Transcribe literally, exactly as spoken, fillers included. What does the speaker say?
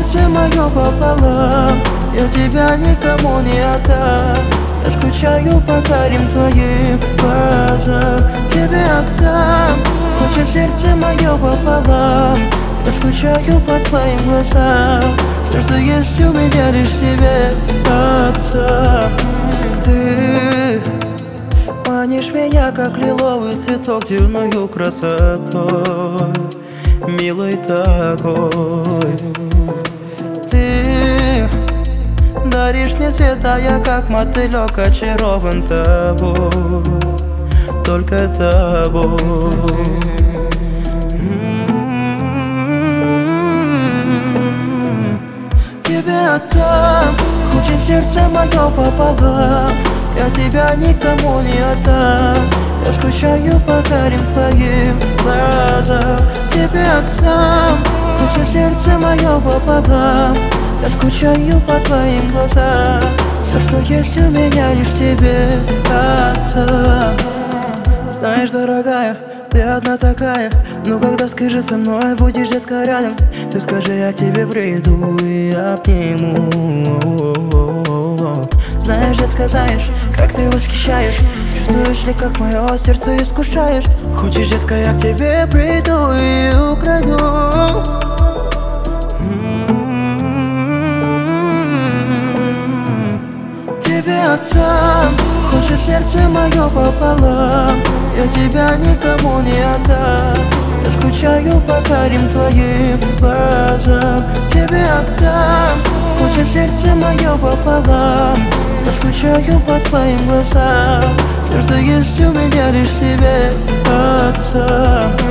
сердце мое пополам, я тебя никому не отдам. Я скучаю по карим твоим глазам, тебе отдам. Хочет сердце мое пополам, я скучаю по твоим глазам. Все, что есть у меня, лишь тебе отдам. Ты манишь меня, как лиловый цветок, дивною красотой, милой такой. Ты даришь мне свет, а я как мотылек очарован тобой, только тобой. Тебе отдам, хочет сердце мое пополам, я тебя никому не отдам. Я скучаю по карим твоим глазам, тебе отдам. Хочет сердце мое пополам, я скучаю по твоим глазам. Все, что есть у меня, лишь тебе отдам. Знаешь, дорогая, ты одна такая, но когда скажи со мной, будешь, детка, рядом. Ты скажи, я к тебе приду и обниму. Знаешь, детка, знаешь, как ты восхищаешь. Чувствуешь ли, как мое сердце искушаешь? Хочешь, детка, я к тебе приду и украду. Тебе отдам, хочет сердце мое пополам, я тебя никому не отдам. Я скучаю по карим твоим глазам, тебе отдам. Хочет сердце мое пополам, я скучаю по твоим глазам. Все, что есть у меня, лишь тебе отдам.